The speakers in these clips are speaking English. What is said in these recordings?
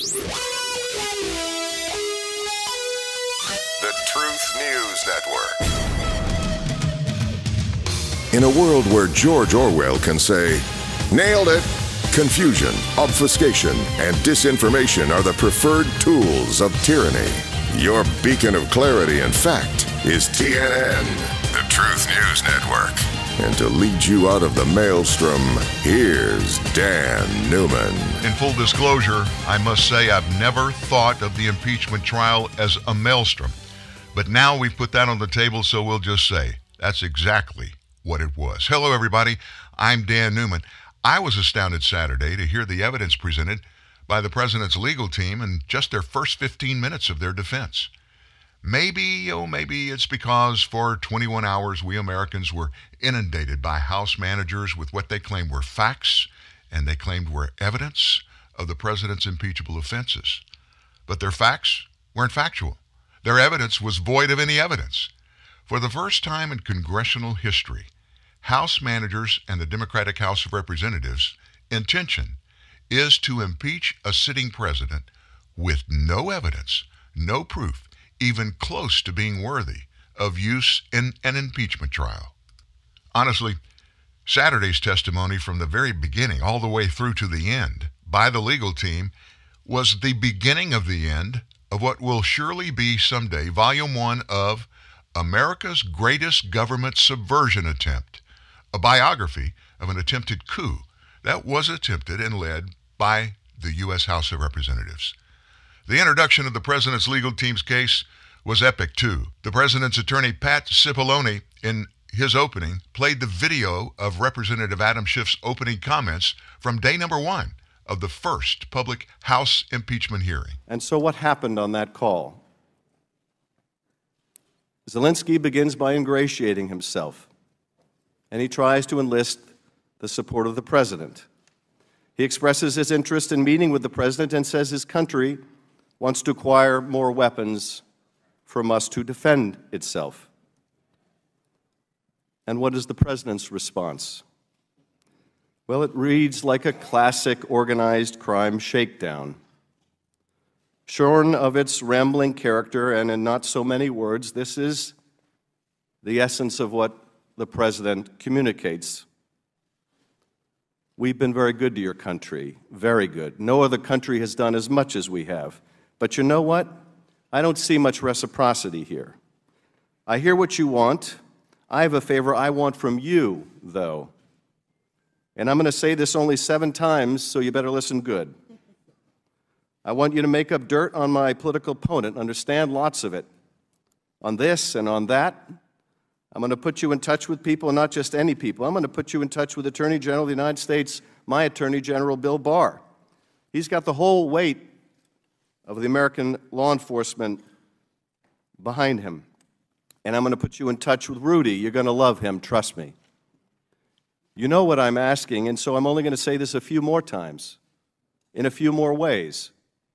The Truth News Network. In a world where George Orwell can say, "Nailed it," confusion, obfuscation, and disinformation are the preferred tools of tyranny. Your beacon of clarity and fact is TNN, the Truth News Network. And to lead you out of the maelstrom, here's Dan Newman. In full disclosure, I must say I've never thought of the impeachment trial as a maelstrom. But now we've put that on the table, so we'll just say that's exactly what it was. Hello, everybody. I'm Dan Newman. I was astounded Saturday to hear the evidence presented by the president's legal team in just their first 15 minutes of their defense. Maybe it's because for 21 hours we Americans were inundated by House managers with what they claimed were facts and they claimed were evidence of the president's impeachable offenses. But their facts weren't factual. Their evidence was void of any evidence. For the first time in congressional history, House managers and the Democratic House of Representatives' intention is to impeach a sitting president with no evidence, no proof, even close to being worthy of use in an impeachment trial. Honestly, Saturday's testimony from the very beginning all the way through to the end by the legal team was the beginning of the end of what will surely be someday Volume 1 of America's Greatest Government Subversion Attempt, a biography of an attempted coup that was attempted and led by the U.S. House of Representatives. The introduction of the president's legal team's case was epic, too. The president's attorney, Pat Cipollone, in his opening, played the video of Representative Adam Schiff's opening comments from day number 1 of the first public House impeachment hearing. And so what happened on that call? Zelensky begins by ingratiating himself, and he tries to enlist the support of the president. He expresses his interest in meeting with the president and says his country wants to acquire more weapons from us to defend itself. And what is the president's response? Well, it reads like a classic organized crime shakedown. Shorn of its rambling character and in not so many words, this is the essence of what the president communicates. We've been very good to your country, very good. No other country has done as much as we have. But you know what? I don't see much reciprocity here. I hear what you want. I have a favor I want from you, though. And I'm going to say this only 7 times, so you better listen good. I want you to make up dirt on my political opponent, understand lots of it. On this and on that, I'm going to put you in touch with people, not just any people. I'm going to put you in touch with Attorney General of the United States, my Attorney General, Bill Barr. He's got the whole weight of the American law enforcement behind him. And I'm going to put you in touch with Rudy. You're going to love him, trust me. You know what I'm asking, and so I'm only going to say this a few more times, in a few more ways.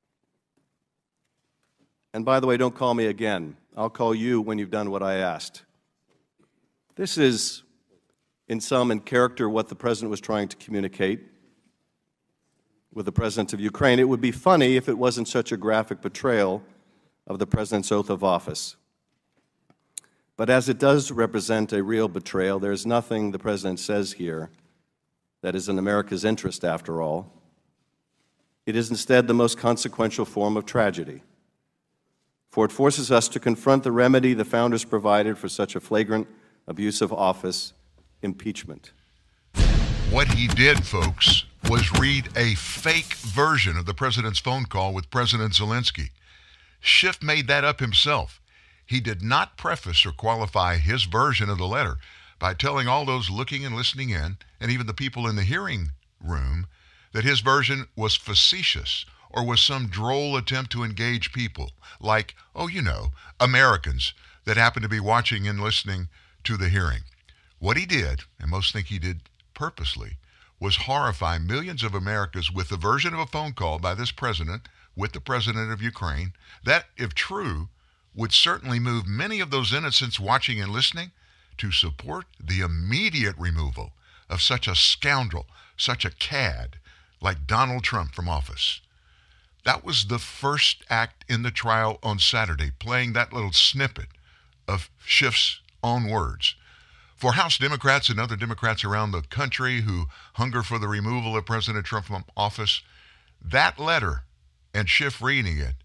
And by the way, don't call me again. I'll call you when you've done what I asked. This is, in character, what the president was trying to communicate with the president of Ukraine. It would be funny if it wasn't such a graphic betrayal of the president's oath of office. But as it does represent a real betrayal, there's nothing the president says here that is in America's interest, after all. It is instead the most consequential form of tragedy, for it forces us to confront the remedy the founders provided for such a flagrant abuse of office, impeachment. What he did, folks, was read a fake version of the president's phone call with President Zelensky. Schiff made that up himself. He did not preface or qualify his version of the letter by telling all those looking and listening in, and even the people in the hearing room, that his version was facetious or was some droll attempt to engage people, like, Americans that happened to be watching and listening to the hearing. What he did, and most think he did purposely, was horrify millions of Americans with the version of a phone call by this president with the president of Ukraine that, if true, would certainly move many of those innocents watching and listening to support the immediate removal of such a scoundrel, such a cad like Donald Trump from office. That was the first act in the trial on Saturday, playing that little snippet of Schiff's own words. For House Democrats and other Democrats around the country who hunger for the removal of President Trump from office, that letter and Schiff reading it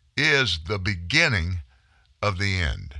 is the beginning of the end.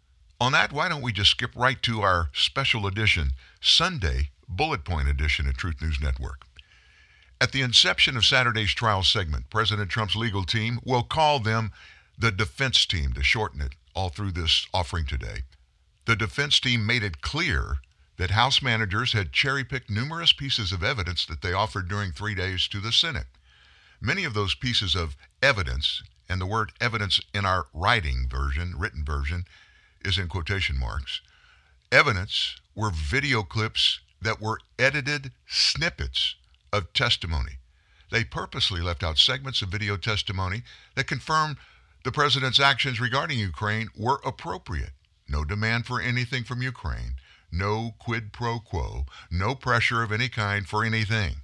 On that, why don't we just skip right to our special edition, Sunday Bullet Point edition at Truth News Network. At the inception of Saturday's trial segment, President Trump's legal team, we'll call them the defense team to shorten it all through this offering today. The defense team made it clear that House managers had cherry-picked numerous pieces of evidence that they offered during 3 days to the Senate. Many of those pieces of evidence, and the word evidence in our written version, is in quotation marks, evidence were video clips that were edited snippets of testimony. They purposely left out segments of video testimony that confirmed the president's actions regarding Ukraine were appropriate. No demand for anything from Ukraine, no quid pro quo, no pressure of any kind for anything.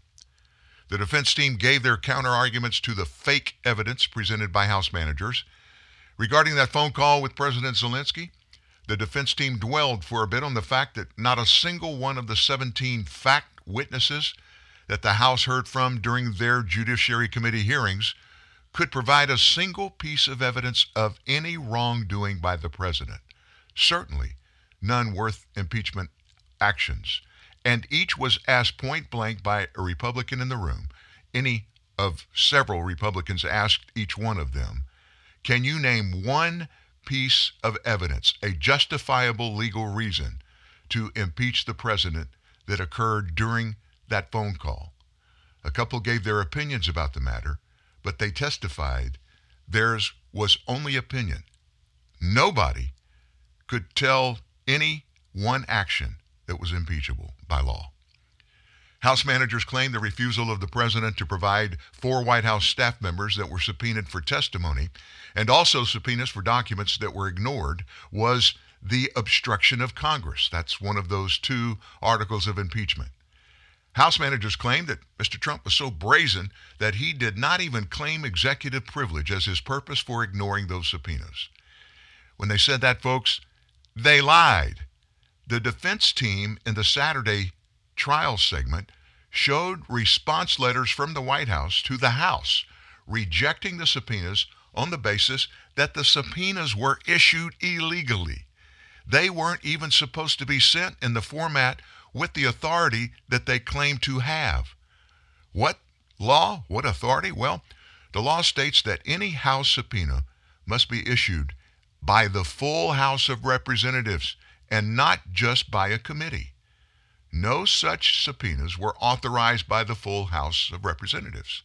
The defense team gave their counter-arguments to the fake evidence presented by House managers. Regarding that phone call with President Zelensky, the defense team dwelled for a bit on the fact that not a single one of the 17 fact witnesses that the House heard from during their Judiciary Committee hearings could provide a single piece of evidence of any wrongdoing by the president. Certainly none worth impeachment actions. And each was asked point blank by a Republican in the room. Any of several Republicans asked each one of them, can you name one piece of evidence, a justifiable legal reason to impeach the president that occurred during that phone call? A couple gave their opinions about the matter, but they testified theirs was only opinion. Nobody could tell any one action that was impeachable by law. House managers claimed the refusal of the president to provide 4 White House staff members that were subpoenaed for testimony and also subpoenas for documents that were ignored was the obstruction of Congress. That's one of those 2 articles of impeachment. House managers claimed that Mr. Trump was so brazen that he did not even claim executive privilege as his purpose for ignoring those subpoenas. When they said that, folks, they lied. The defense team in the Saturday trial segment showed response letters from the White House to the House rejecting the subpoenas on the basis that the subpoenas were issued illegally. They weren't even supposed to be sent in the format with the authority that they claim to have. What law? What authority? Well, the law states that any House subpoena must be issued by the full House of Representatives and not just by a committee. No such subpoenas were authorized by the full House of Representatives.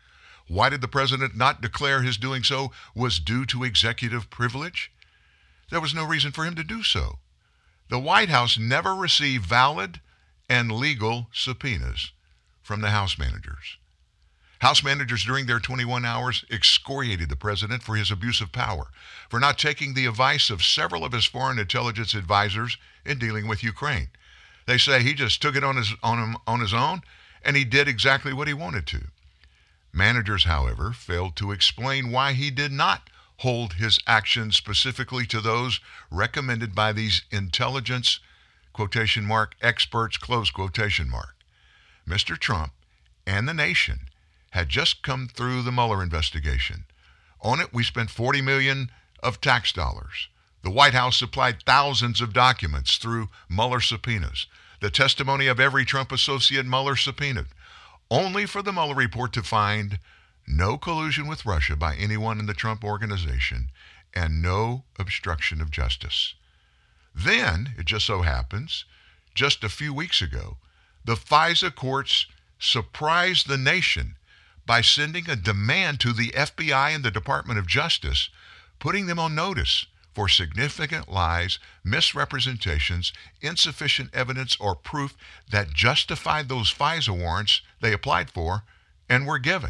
Why did the president not declare his doing so was due to executive privilege? There was no reason for him to do so. The White House never received valid and legal subpoenas from the House managers. House managers during their 21 hours excoriated the president for his abuse of power, for not taking the advice of several of his foreign intelligence advisors in dealing with Ukraine. They say he just took it on his own, and he did exactly what he wanted to. Managers, however, failed to explain why he did not hold his actions specifically to those recommended by these intelligence, quotation mark, experts, close quotation mark. Mr. Trump and the nation had just come through the Mueller investigation. On it, we spent $40 million of tax dollars. The White House supplied thousands of documents through Mueller subpoenas, the testimony of every Trump associate Mueller subpoenaed, only for the Mueller report to find no collusion with Russia by anyone in the Trump organization and no obstruction of justice. Then, it just so happens, just a few weeks ago, the FISA courts surprised the nation by sending a demand to the FBI and the Department of Justice, putting them on notice for significant lies, misrepresentations, insufficient evidence, or proof that justified those FISA warrants they applied for and were given.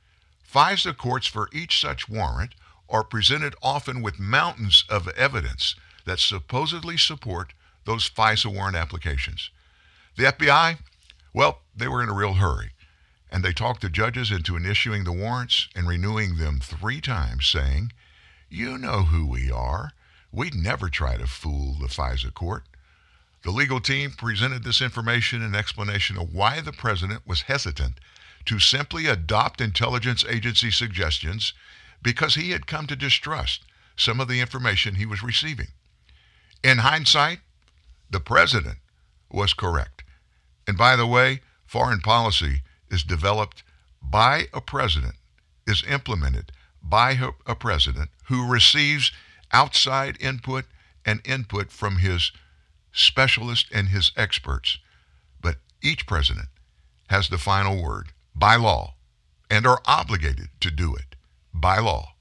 FISA courts for each such warrant are presented often with mountains of evidence that supposedly support those FISA warrant applications. The FBI, well, they were in a real hurry. And they talked the judges into issuing the warrants and renewing them 3 times, saying, "You know who we are. We'd never try to fool the FISA court." The legal team presented this information in explanation of why the president was hesitant to simply adopt intelligence agency suggestions, because he had come to distrust some of the information he was receiving. In hindsight, the president was correct. And by the way, foreign policy is developed by a president, is implemented by a president who receives outside input and input from his specialists and his experts. But each president has the final word by law and are obligated to do it by law.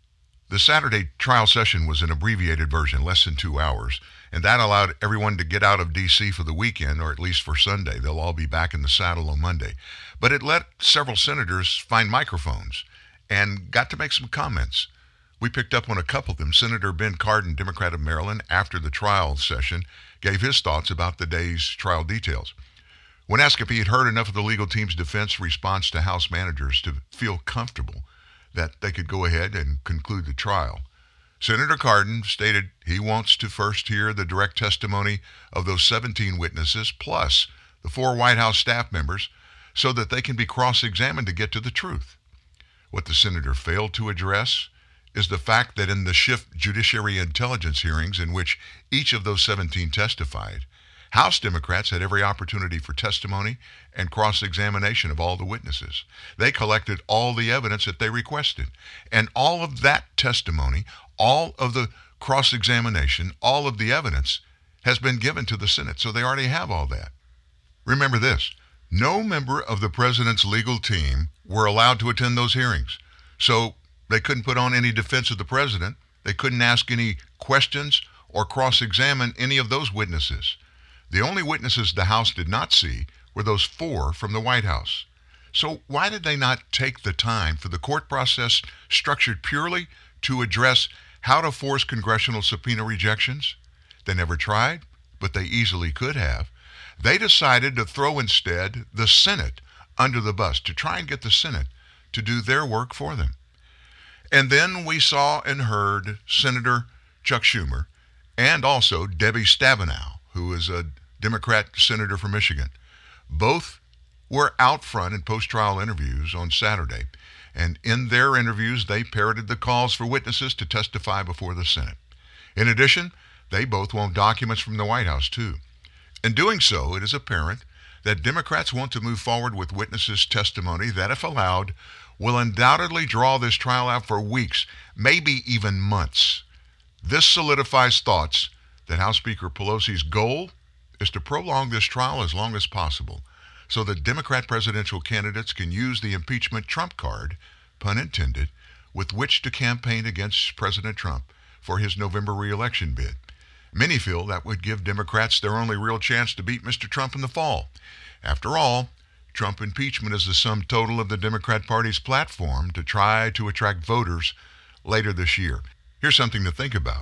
The Saturday trial session was an abbreviated version, less than 2 hours, and that allowed everyone to get out of D.C. for the weekend, or at least for Sunday. They'll all be back in the saddle on Monday. But it let several senators find microphones and got to make some comments. We picked up on a couple of them. Senator Ben Cardin, Democrat of Maryland, after the trial session, gave his thoughts about the day's trial details. When asked if he had heard enough of the legal team's defense response to House managers to feel comfortable that they could go ahead and conclude the trial, Senator Cardin stated he wants to first hear the direct testimony of those 17 witnesses plus the 4 White House staff members so that they can be cross-examined to get to the truth. What the senator failed to address is the fact that in the Schiff Judiciary Intelligence hearings in which each of those 17 testified, House Democrats had every opportunity for testimony and cross-examination of all the witnesses. They collected all the evidence that they requested. And all of that testimony, all of the cross-examination, all of the evidence has been given to the Senate. So they already have all that. Remember this, no member of the president's legal team were allowed to attend those hearings. So they couldn't put on any defense of the president. They couldn't ask any questions or cross-examine any of those witnesses. The only witnesses the House did not see were those 4 from the White House. So why did they not take the time for the court process structured purely to address how to force congressional subpoena rejections? They never tried, but they easily could have. They decided to throw instead the Senate under the bus, to try and get the Senate to do their work for them. And then we saw and heard Senator Chuck Schumer and also Debbie Stabenow, who is a Democrat senator from Michigan. Both were out front in post-trial interviews on Saturday, and in their interviews, they parroted the calls for witnesses to testify before the Senate. In addition, they both want documents from the White House, too. In doing so, it is apparent that Democrats want to move forward with witnesses' testimony that, if allowed, will undoubtedly draw this trial out for weeks, maybe even months. This solidifies thoughts that House Speaker Pelosi's goal is to prolong this trial as long as possible so that Democrat presidential candidates can use the impeachment trump card, pun intended, with which to campaign against President Trump for his November re-election bid. Many feel that would give Democrats their only real chance to beat Mr. Trump in the fall. After all, Trump impeachment is the sum total of the Democrat Party's platform to try to attract voters later this year. Here's something to think about.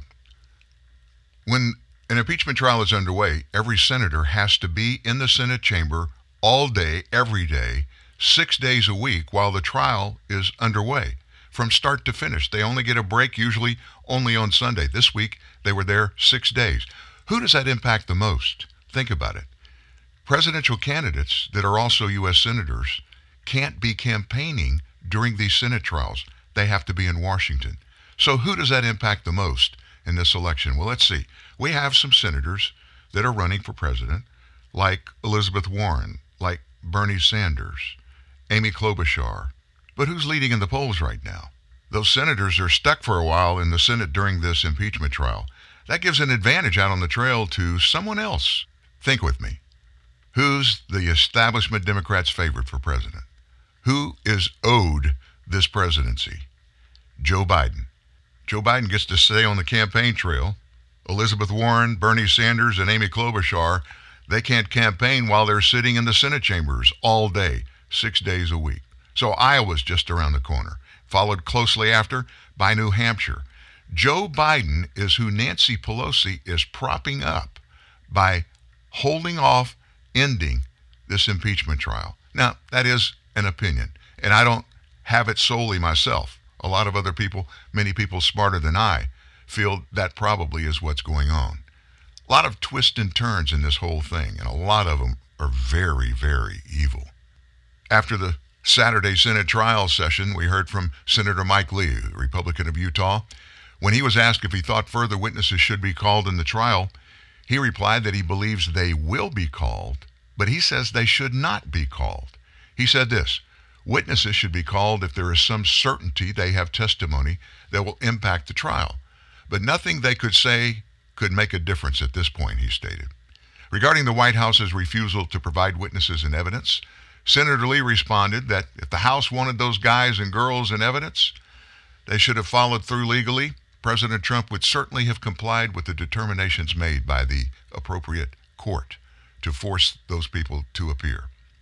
When an impeachment trial is underway, every senator has to be in the Senate chamber all day, every day, 6 days a week while the trial is underway. From start to finish. They only get a break, usually only on Sunday. This week, they were there 6 days. Who does that impact the most? Think about it. Presidential candidates that are also U.S. senators can't be campaigning during these Senate trials. They have to be in Washington. So who does that impact the most in this election? Well, let's see. We have some senators that are running for president, like Elizabeth Warren, like Bernie Sanders, Amy Klobuchar. But who's leading in the polls right now? Those senators are stuck for a while in the Senate during this impeachment trial. That gives an advantage out on the trail to someone else. Think with me. Who's the establishment Democrats' favorite for president? Who is owed this presidency? Joe Biden. Joe Biden gets to stay on the campaign trail. Elizabeth Warren, Bernie Sanders, and Amy Klobuchar, they can't campaign while they're sitting in the Senate chambers all day, 6 days a week. So Iowa's just around the corner, followed closely after by New Hampshire. Joe Biden is who Nancy Pelosi is propping up by holding off ending this impeachment trial. Now, that is an opinion, and I don't have it solely myself. A lot of other people, many people smarter than I, feel that probably is what's going on. A lot of twists and turns in this whole thing, and a lot of them are very, very evil. After the Saturday Senate trial session, we heard from Senator Mike Lee, a Republican of Utah. When he was asked if he thought further witnesses should be called in the trial, he replied that he believes they will be called, but he says they should not be called. He said this: witnesses should be called if there is some certainty they have testimony that will impact the trial, but nothing they could say could make a difference at this point, he stated. Regarding the White House's refusal to provide witnesses and evidence, Senator Lee responded that if the House wanted those guys and girls in evidence, they should have followed through legally. President Trump would certainly have complied with the determinations made by the appropriate court to force those people to appear.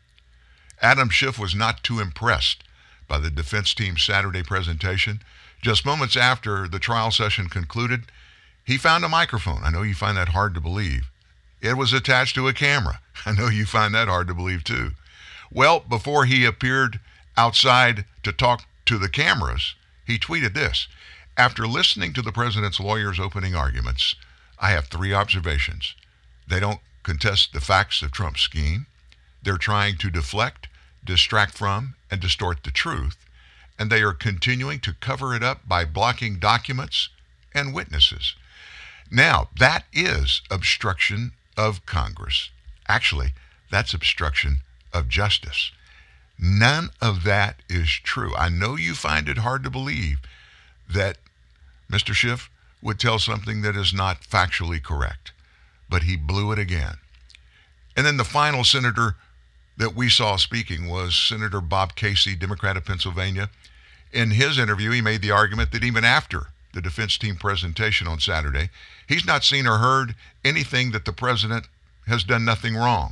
Adam Schiff was not too impressed by the defense team's Saturday presentation. Just moments after the trial session concluded, he found a microphone. I know you find that hard to believe. It was attached to a camera. I know you find that hard to believe too. Well, before he appeared outside to talk to the cameras, he tweeted this: after listening to the president's lawyers' opening arguments, I have 3 observations. They don't contest the facts of Trump's scheme. They're trying to deflect, distract from, and distort the truth. And they are continuing to cover it up by blocking documents and witnesses. Now, that is obstruction of Congress. Actually, that's obstruction of justice. None of that is true. I know you find it hard to believe that Mr. Schiff would tell something that is not factually correct, but he blew it again. And then the final senator that we saw speaking was Senator Bob Casey, Democrat of Pennsylvania. In his interview, he made the argument that even after the defense team presentation on Saturday, he's not seen or heard anything that the president has done nothing wrong.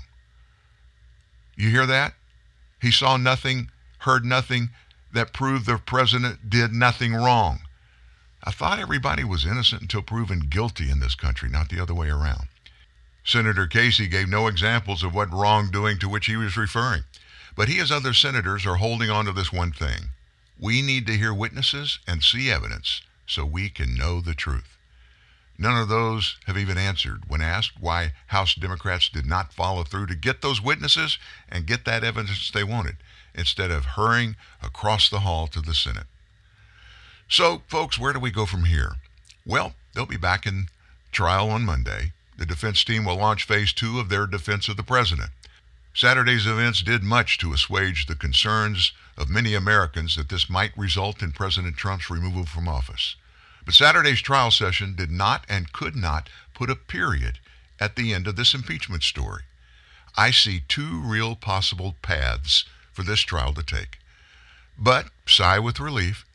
You hear that? He saw nothing, heard nothing that proved the president did nothing wrong. I thought everybody was innocent until proven guilty in this country, not the other way around. Senator Casey gave no examples of what wrongdoing to which he was referring, but he, as other senators, are holding on to this one thing. We need to hear witnesses and see evidence so we can know the truth. None of those have even answered when asked why House Democrats did not follow through to get those witnesses and get that evidence they wanted, instead of hurrying across the hall to the Senate. So, folks, where do we go from here? Well, they'll be back in trial on Monday. The defense team will launch phase 2 of their defense of the president. Saturday's events did much to assuage the concerns of many Americans that this might result in President Trump's removal from office. But Saturday's trial session did not and could not put a period at the end of this impeachment story. I see 2 real possible paths for this trial to take. But sigh with relief,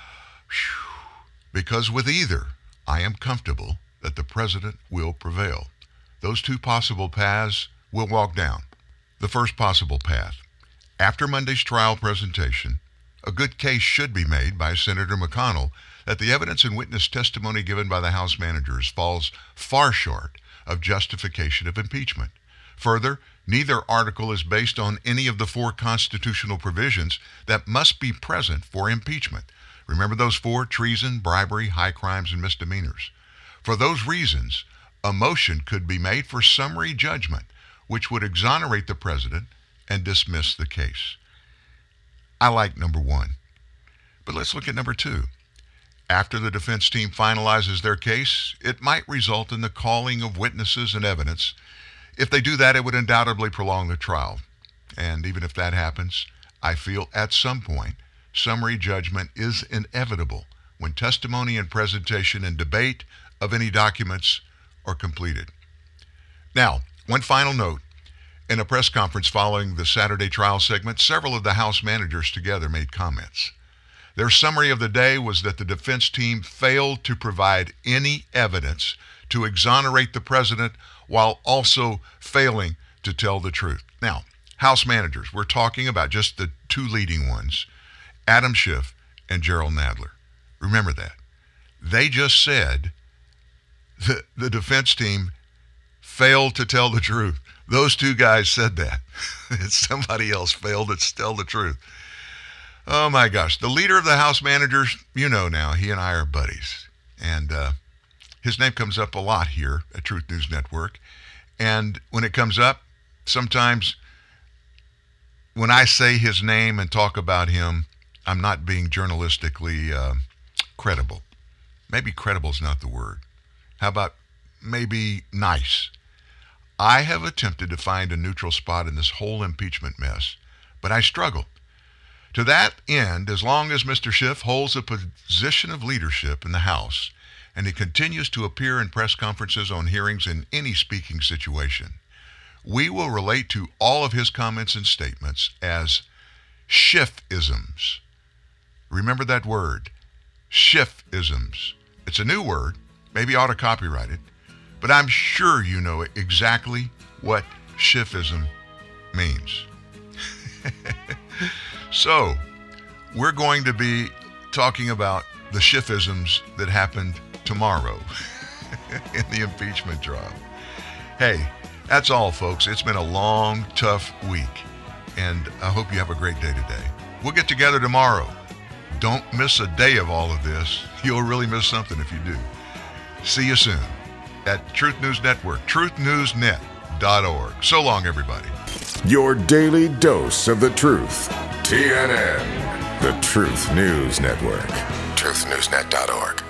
because with either, I am comfortable that the president will prevail. Those 2 possible paths we'll walk down. The first possible path: after Monday's trial presentation, a good case should be made by Senator McConnell that the evidence and witness testimony given by the House managers falls far short of justification of impeachment. Further, neither article is based on any of the 4 constitutional provisions that must be present for impeachment. Remember those 4: treason, bribery, high crimes, and misdemeanors. For those reasons, a motion could be made for summary judgment, which would exonerate the president and dismiss the case. I like number 1. But let's look at number 2. After the defense team finalizes their case, it might result in the calling of witnesses and evidence. If they do that, it would undoubtedly prolong the trial. And even if that happens, I feel at some point, summary judgment is inevitable when testimony and presentation and debate of any documents are completed. Now, one final note. In a press conference following the Saturday trial segment, several of the House managers together made comments. Their summary of the day was that the defense team failed to provide any evidence to exonerate the president while also failing to tell the truth. Now, House managers, we're talking about just the 2 leading ones, Adam Schiff and Jerrold Nadler. Remember that. They just said the defense team failed to tell the truth Those two guys said that. Somebody else failed to tell the truth. Oh my gosh. The leader of the House managers, you know now, he and I are buddies. And his name comes up a lot here at Truth News Network. And when it comes up, sometimes when I say his name and talk about him, I'm not being journalistically credible. Maybe credible is not the word. How about maybe nice? I have attempted to find a neutral spot in this whole impeachment mess, but I struggle. To that end, as long as Mr. Schiff holds a position of leadership in the House and he continues to appear in press conferences on hearings in any speaking situation, we will relate to all of his comments and statements as Schiff-isms. Remember that word, Schiff-isms. It's a new word. Maybe I ought to copyright it. But I'm sure you know exactly what Schiffism means. So, we're going to be talking about the Schiffisms that happened tomorrow in the impeachment trial. Hey, that's all, folks. It's been a long, tough week, and I hope you have a great day today. We'll get together tomorrow. Don't miss a day of all of this. You'll really miss something if you do. See you soon at Truth News Network, truthnewsnet.org. So long, everybody. Your daily dose of the truth. TNN, the Truth News Network. truthnewsnet.org.